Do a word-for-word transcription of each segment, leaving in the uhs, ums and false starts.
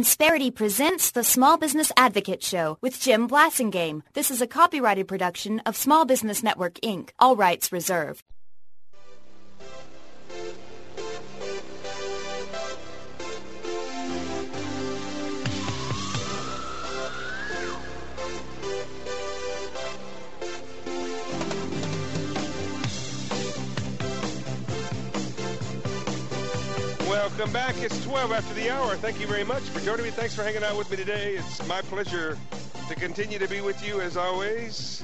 Insperity presents the Small Business Advocate Show with Jim Blasingame. This is a copyrighted production of Small Business Network, Incorporated. All rights reserved. Welcome back. It's twelve after the hour. Thank you very much for joining me. Thanks for hanging out with me today. It's my pleasure to continue to be with you as always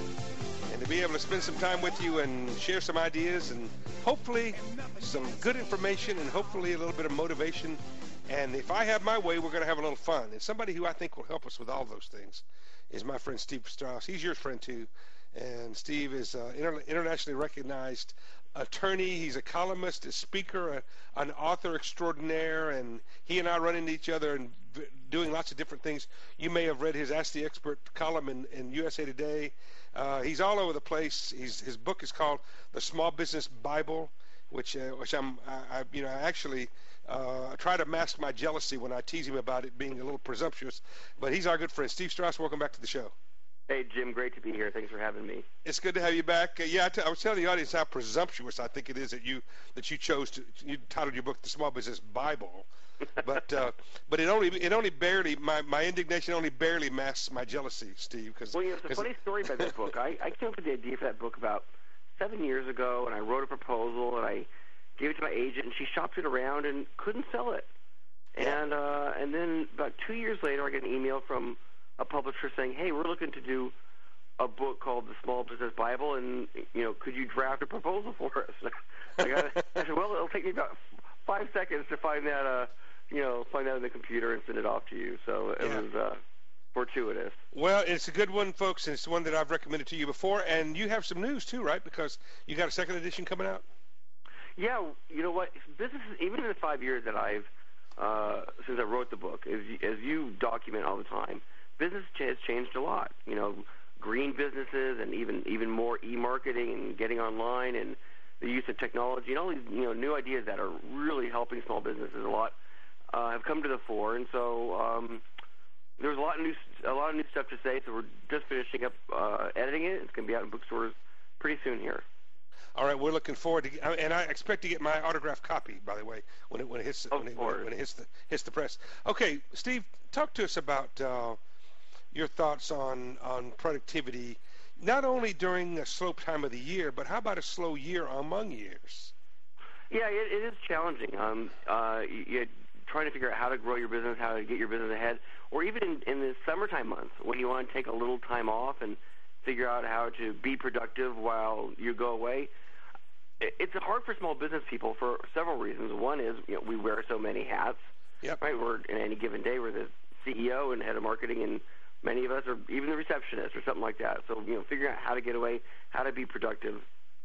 and to be able to spend some time with you and share some ideas and hopefully some good information and hopefully a little bit of motivation. And if I have my way, we're going to have a little fun. And somebody who I think will help us with all those things is my friend Steve Strauss. He's your friend too. And Steve is uh, inter- internationally recognized attorney. He's a columnist, a speaker, a, an author extraordinaire, and he and I run into each other and v- doing lots of different things. You may have read his Ask the Expert column in, in U S A Today. Uh, he's all over the place. He's, his book is called The Small Business Bible, which uh, which I'm I, I you know I actually uh, try to mask my jealousy when I tease him about it being a little presumptuous. But he's our good friend, Steve Strauss. Welcome back to the show. Hey, Jim, great to be here. Thanks for having me. It's good to have you back. Uh, yeah, I, t- I was telling the audience how presumptuous I think it is that you that you chose to you titled your book "The Small Business Bible," but uh, but it only it only barely my, my indignation only barely masks my jealousy, Steve. Cause, well, you know, it's a funny story about this book. I, I came up with the idea for that book about seven years ago, and I wrote a proposal, and I gave it to my agent, and she shopped it around and couldn't sell it. Yeah. And uh, and then about two years later, I get an email from a publisher saying, "Hey, we're looking to do a book called The Small Business Bible, and you know, could you draft a proposal for us?" I, got, I said, "Well, it'll take me about five seconds to find that, uh, you know, find that in the computer and send it off to you." So it yeah. was uh, fortuitous. Well, it's a good one, folks, and it's one that I've recommended to you before. And you have some news too, right? Because you got a second edition coming out. Yeah, you know what? Businesses, even in the five years that I've uh, since I wrote the book, as you, as you document all the time, business has changed a lot. You know, green businesses and even even more e-marketing and getting online and the use of technology and all these you know new ideas that are really helping small businesses a lot uh, have come to the fore. And so um, there's a lot of new a lot of new stuff to say. So we're just finishing up uh, editing it. It's going to be out in bookstores pretty soon here. All right, we're looking forward to, and I expect to get my autographed copy, by the way, when it when it hits Of when it, course. when it hits the hits the press. Okay, Steve, talk to us about uh, your thoughts on on productivity, not only during a slow time of the year, but how about a slow year among years? Yeah, it, it is challenging. Um, uh, you, you're trying to figure out how to grow your business, how to get your business ahead, or even in, in the summertime months when you want to take a little time off and figure out how to be productive while you go away. It's hard for small business people for several reasons. One is, you know, we wear so many hats. Yep. Right? We're in any given day, we're the C E O and head of marketing, and many of us are even the receptionist or something like that. So, you know, figuring out how to get away, how to be productive,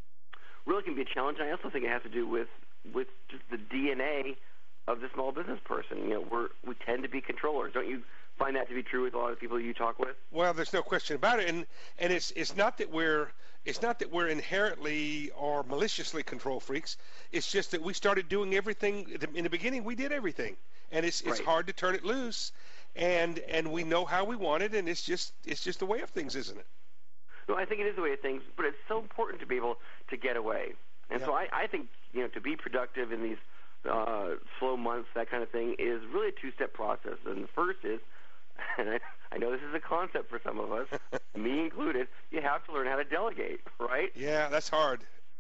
really can be a challenge. And I also think it has to do with with just the D N A of the small business person. You know, we're we tend to be controllers. Don't you find that to be true with a lot of people you talk with? Well, there's no question about it, and and it's it's not that we're it's not that we're inherently or maliciously control freaks. It's just that we started doing everything in the beginning. We did everything, and it's it's Right. hard to turn it loose, and and we know how we want it, and it's just it's just the way of things, isn't it? No, I think it is the way of things, but it's so important to be able to get away. And Yeah. so I, I think, you know, to be productive in these uh, slow months, that kind of thing, is really a two-step process. And the first is, and I, I know this is a concept for some of us, me included, you have to learn how to delegate, right? Yeah, that's hard.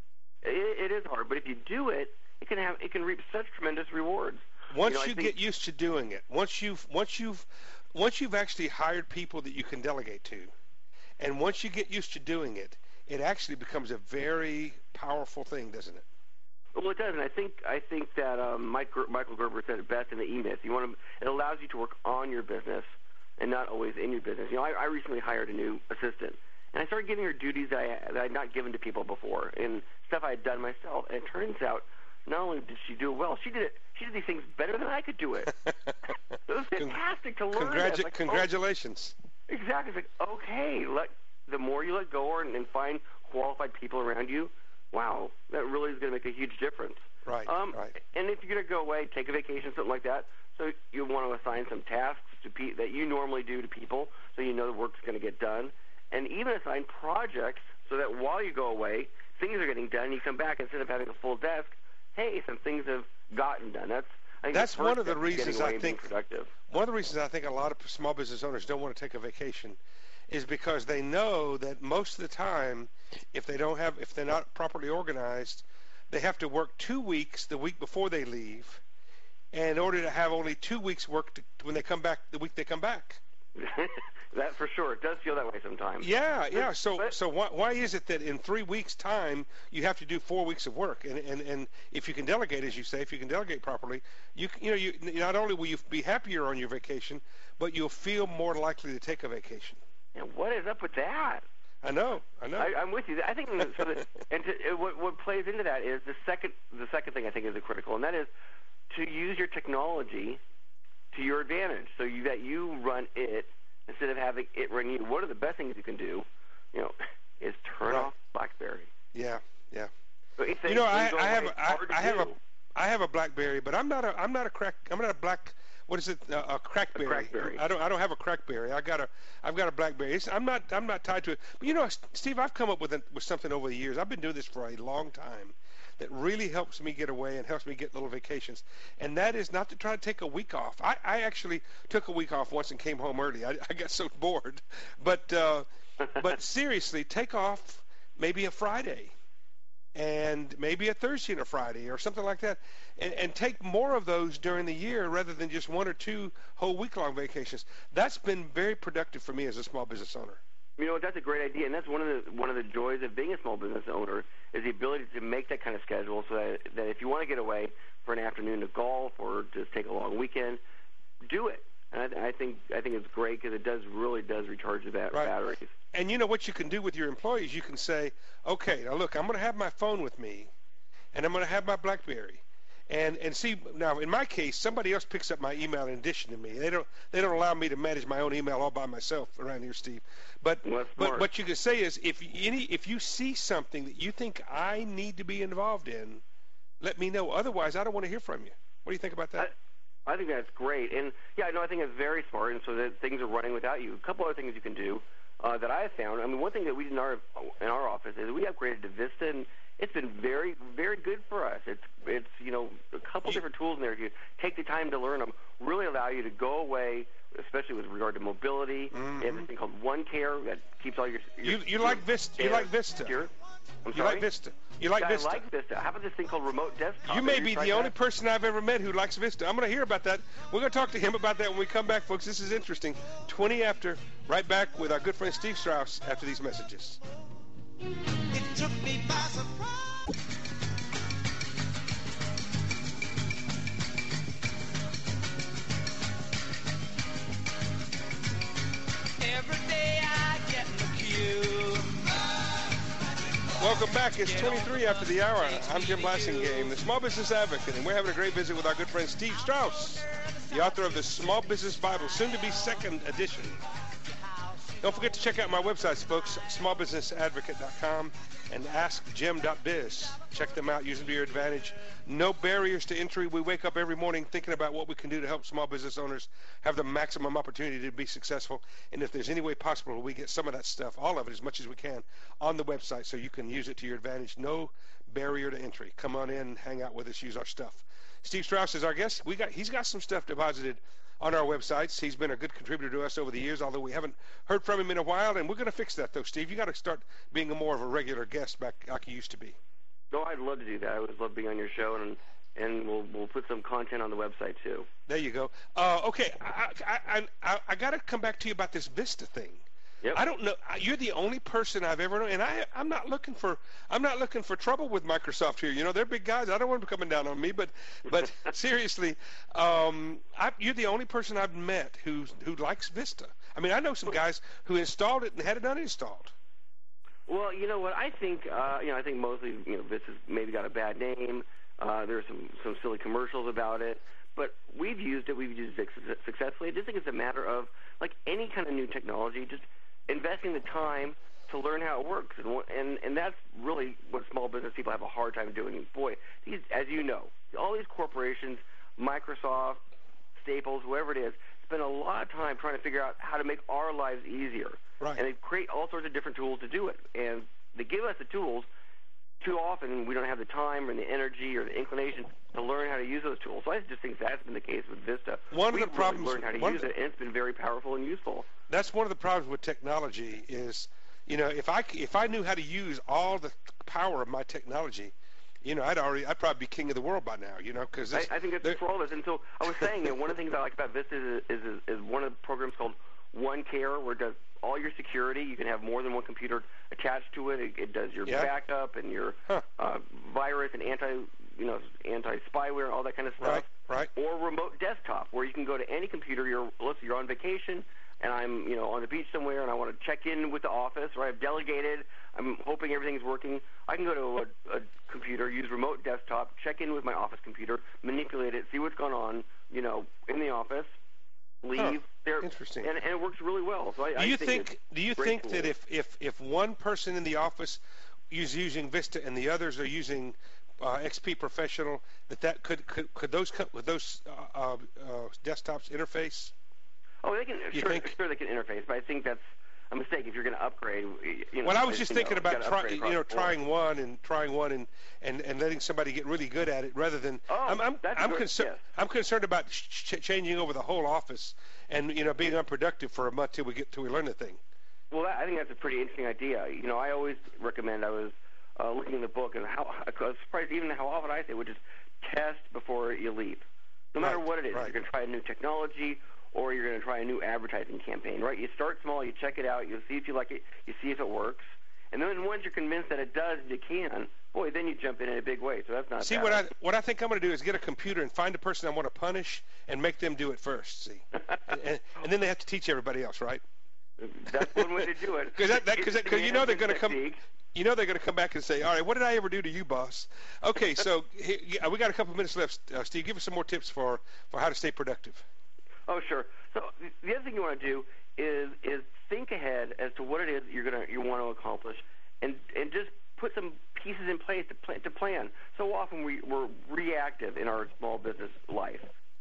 It, it is hard, but if you do it, it can have it can reap such tremendous rewards. Once You know, I you think- get used to doing it, once you've once you've once you've actually hired people that you can delegate to, and once you get used to doing it, it actually becomes a very powerful thing, doesn't it? Well, it does, and I think I think that um, Mike, Michael Gerber said it best in the E-Myth. You want to, it allows you to work on your business and not always in your business. You know, I, I recently hired a new assistant, and I started giving her duties that I, that I had not given to people before, and stuff I had done myself. And it turns out, not only did she do it well, she did it. She did these things better than I could do it. It was fantastic to learn. Congratu- that. Like, congratulations. Oh, exactly. It's like, okay, let the more you let go and, and find qualified people around you, wow, that really is going to make a huge difference. Right, Um, right. And if you're going to go away, take a vacation, something like that, So you want to assign some tasks to pe- that you normally do to people, so you know the work's going to get done, and even assign projects so that while you go away, things are getting done. You come back, instead of having a full desk, hey, some things have gotten done. That's I think That's one of the step is reasons getting away I and being think productive. one of the reasons I think a lot of small business owners don't want to take a vacation is because they know that most of the time, if they don't have, if they're not properly organized, they have to work two weeks the week before they leave, and in order to have only two weeks work to, when they come back, the week they come back. That for sure. It does feel that way sometimes. Yeah, yeah. So, But- so why, why is it that in three weeks' time you have to do four weeks of work? And, and, and if you can delegate, as you say, if you can delegate properly, you c- you know, you not only will you be happier on your vacation, but you'll feel more likely to take a vacation. And what is up with that? I know, I know. I, I'm with you. I think, so that, and to, uh, what, what plays into that is the second. The second thing I think is critical, and that is to use your technology to your advantage, so you, that you run it instead of having it run you. One of the best things you can do, you know, is turn Right. off BlackBerry. Yeah, yeah. So it's You know, when I, go I have, away, a, it's I, hard to I have a, do. I have a BlackBerry, but I'm not a, I'm not a crack, I'm not a black. What is it? Uh, a crackberry. A crackberry. I don't, I don't have a crackberry. I got a, I've got a BlackBerry. It's, I'm not, I'm not tied to it. But you know, Steve, I've come up with a, with something over the years. I've been doing this for a long time, that really helps me get away and helps me get little vacations. And that is not to try to take a week off. I, I actually took a week off once and came home early. I, I got so bored. But, uh, but seriously, take off maybe a Friday, and maybe a Thursday and a Friday or something like that, and, and take more of those during the year rather than just one or two whole week-long vacations. That's been very productive for me as a small business owner. You know, that's a great idea, and that's one of the one of the joys of being a small business owner is the ability to make that kind of schedule, so that, that if you want to get away for an afternoon to golf or just take a long weekend, do it. And I, I think I think it's great because it does really does recharge the bat- Right. batteries. And you know what you can do with your employees? You can say, okay, now look, I'm going to have my phone with me, and I'm going to have my BlackBerry. And and see, now in my case, somebody else picks up my email in addition to me. They don't they don't allow me to manage my own email all by myself around here, Steve. But Well, that's but smart. what you can say is, if any if you see something that you think I need to be involved in, let me know. Otherwise, I don't want to hear from you. What do you think about that? I think that's great, and yeah, no, I think it's very smart, and so that things are running without you. A couple other things you can do uh, that I have found. I mean, one thing that we did in our in our office is we upgraded to Vista, and it's been very, very good for us. It's it's you know a couple different tools in there. If you take the time to learn them, really allow you to go away, especially with regard to mobility. Mm-hmm. They have this thing called OneCare that keeps all your. your You you your like Vista? You care like Vista? secure. I'm You sorry? like Vista? You like Yeah, Vista? I like Vista. How about this thing called remote desktop? You may Have be tried the only that? person I've ever met who likes Vista. I'm going to hear about that. We're going to talk to him about that when we come back, folks. This is interesting. twenty after, right back with our good friend Steve Strauss after these messages. It took me by surprise. Every day I get in the queue. Welcome back. It's twenty-three after the hour. I'm Jim Blassingame, the Small Business Advocate, and we're having a great visit with our good friend Steve Strauss, the author of the Small Business Bible, soon to be second edition. Don't forget to check out my websites, folks, small business advocate dot com and ask jim dot biz. Check them out. Use them to your advantage. No barriers to entry. We wake up every morning thinking about what we can do to help small business owners have the maximum opportunity to be successful. And if there's any way possible, we get some of that stuff, all of it, as much as we can, on the website so you can use it to your advantage. No barrier to entry. Come on in, hang out with us, use our stuff. Steve Strauss is our guest. We got He's got some stuff deposited on our websites. He's been a good contributor to us over the years, although we haven't heard from him in a while, and we're going to fix that, though, Steve. You got to start being a more of a regular guest back like you used to be. No, I'd love to do that. I would love being on your show, and and we'll we'll put some content on the website too. There you go. Uh, okay, I I I, I, I got to come back to you about this Vista thing. Yep. I don't know. You're the only person I've ever known, and I I'm not looking for I'm not looking for trouble with Microsoft here. You know, they're big guys. I don't want them coming down on me, but but seriously, um, I, you're the only person I've met who who likes Vista. I mean, I know some guys who installed it and had it uninstalled. Well, you know what? I think uh, you know. I think mostly, you know, this has maybe got a bad name. Uh, there's some some silly commercials about it, but we've used it. We've used it successfully. I just think it's a matter of, like any kind of new technology, just investing the time to learn how it works, and and and that's really what small business people have a hard time doing. Boy, these, as you know, all these corporations, Microsoft, Staples, whoever it is, spend a lot of time trying to figure out how to make our lives easier. Right. And they create all sorts of different tools to do it. And they give us the tools. Too often we don't have the time or the energy or the inclination to learn how to use those tools. So I just think that's been the case with Vista. One We've of the problems, really learned how to one use of the, it, and it's been very powerful and useful. That's one of the problems with technology is, you know, if I if I knew how to use all the power of my technology, you know, I'd already I'd probably be king of the world by now, you know, because I, I think it's for all of us. And so I was saying that one of the things I like about Vista is, is, is, is one of the programs called OneCare, where it does all your security. You can have more than one computer attached to it. It, it does your yeah. backup and your huh. uh, virus and anti, you know, anti-spyware, all that kind of stuff. Right, right. Or remote desktop, where you can go to any computer. You're, let's say you're on vacation, and I'm, you know, on the beach somewhere, and I want to check in with the office, or I've delegated. I'm hoping everything's working. I can go to a, a computer, use remote desktop, check in with my office computer, manipulate it, see what's going on, you know, in the office, leave. Huh. There, Interesting. And, and it works really well. So I, do I you think, think? Do you great think tool. that if, if if one person in the office is using Vista and the others are using uh, X P Professional, that that could could, could those could those uh, uh, desktops interface? Oh, they can. You Sure, think? sure, they can interface, but I think that's a mistake if you're going to upgrade. You know, Well, I was just you thinking know, about you gotta try, upgrade you across know the board. trying one and trying one and, and, and letting somebody get really good at it rather than Oh, I'm I'm that's I'm good, concerned yes. I'm concerned about ch- changing over the whole office and you know being unproductive for a month till we get till we learn the thing. Well, that, I think that's a pretty interesting idea. You know, I always recommend. I was uh, looking in the book, and how I was surprised even how often I say, which is test before you leap. No matter Right, what it is, right. you're going to try a new technology, or you're going to try a new advertising campaign, right? You start small, you check it out, you see if you like it, you see if it works, and then once you're convinced that it does, you can, boy, then you jump in in a big way. So that's not See bad. what I what I think I'm going to do is get a computer and find a person I want to punish and make them do it first. See, and, and, and then they have to teach everybody else, right? That's one way to do it. Because that, because It's you know they're management going to come. technique. You know they're going to come back and say, "All right, what did I ever do to you, boss?" Okay, so he, yeah, we got a couple minutes left. Uh, Steve, give us some more tips for, for how to stay productive. Oh, sure. So the other thing you want to do is is think ahead as to what it is you're gonna you want to accomplish, and and just put some pieces in place to plan. To plan. So often we, we're reactive in our small business life.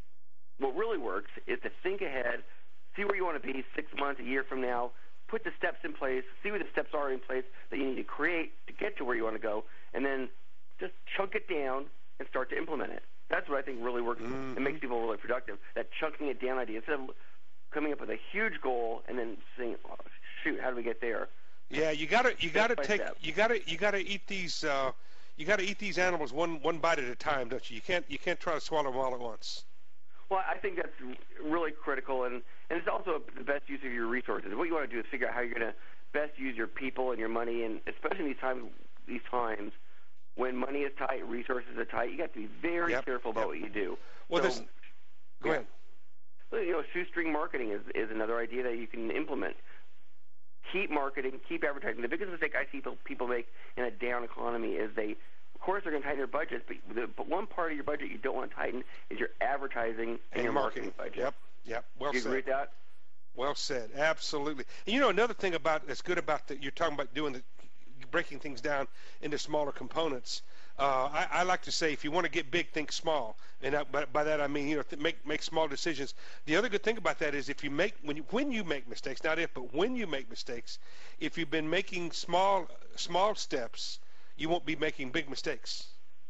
What really works is to think ahead, see where you want to be six months, a year from now, put the steps in place, see what the steps are in place that you need to create to get to where you want to go, and then just chunk it down and start to implement it. That's what I think really works Mm-hmm. and makes people really productive, that chunking it down idea. Instead of coming up with a huge goal and then saying, oh, shoot, how do we get there? Yeah, you gotta you gotta by take step. you gotta you gotta eat these uh, you gotta eat these animals one one bite at a time, don't you? You can't you can't try to swallow them all at once. Well, I think that's really critical, and, and it's also the best use of your resources. What you want to do is figure out how you're going to best use your people and your money, and especially in these times, these times when money is tight, resources are tight, you got to be very Yep, careful about yep. what you do. Well, so, this. Go yeah. ahead. Well, you know, shoestring marketing is, is another idea that you can implement. Keep marketing, keep advertising. The biggest mistake I see people- people make in a down economy is they, of course, they're going to tighten their budgets, but, the, but one part of your budget you don't want to tighten is your advertising and, And your marketing. marketing budget. Yep, yep. Well Do you said. agree with that? Well said. Absolutely. And you know another thing about that's good about that you're talking about doing the breaking things down into smaller components. Uh, I, I like to say if you want to get big, think small. And that, by, by that I mean you know th- make make small decisions. The other good thing about that is if you make when you, when you make mistakes, not if, but when you make mistakes, if you've been making small small steps, you won't be making big mistakes.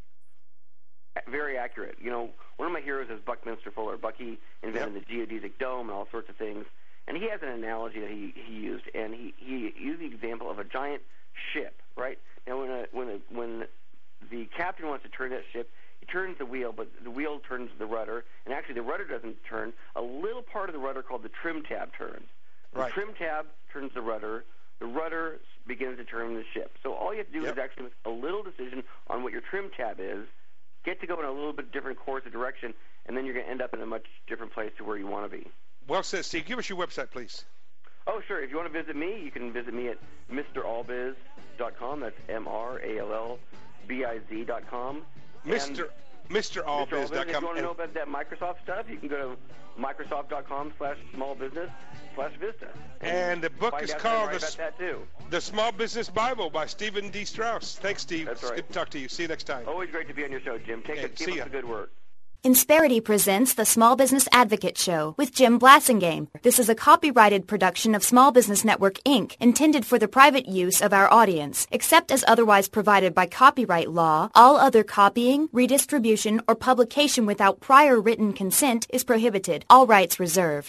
Very accurate. You know, one of my heroes is Buckminster Fuller. Bucky invented Yep. the geodesic dome and all sorts of things. And he has an analogy that he, he used, and he, he used the example of a giant ship, right? Now, when a, when a, when the captain wants to turn that ship, he turns the wheel, but the wheel turns the rudder, and actually the rudder doesn't turn. A little part of the rudder called the trim tab turns. Right. The trim tab turns the rudder. The rudder begins to turn the ship. So all you have to do Yep. is actually make a little decision on what your trim tab is, get to go in a little bit different course of direction, and then you're going to end up in a much different place to where you want to be. Well said, Steve. Give us your website, please. Oh, sure. If you want to visit me, you can visit me at Mister Allbiz dot com. That's M R A L L B I Z dot com. Mister Mister Allbiz dot If you com. want to know about that Microsoft stuff, you can go to Microsoft dot com slash small business slash Vista. And the book find is out called more the, about that too. the Small Business Bible by Stephen D. Strauss. Thanks, Steve. That's It's right. good to talk to you. See you next time. Always great to be on your show, Jim. Take Okay, it, keep see up ya. the good work. Insperity presents the Small Business Advocate Show with Jim Blasingame. This is a copyrighted production of Small Business Network, Incorporated, intended for the private use of our audience. Except as otherwise provided by copyright law, all other copying, redistribution, or publication without prior written consent is prohibited. All rights reserved.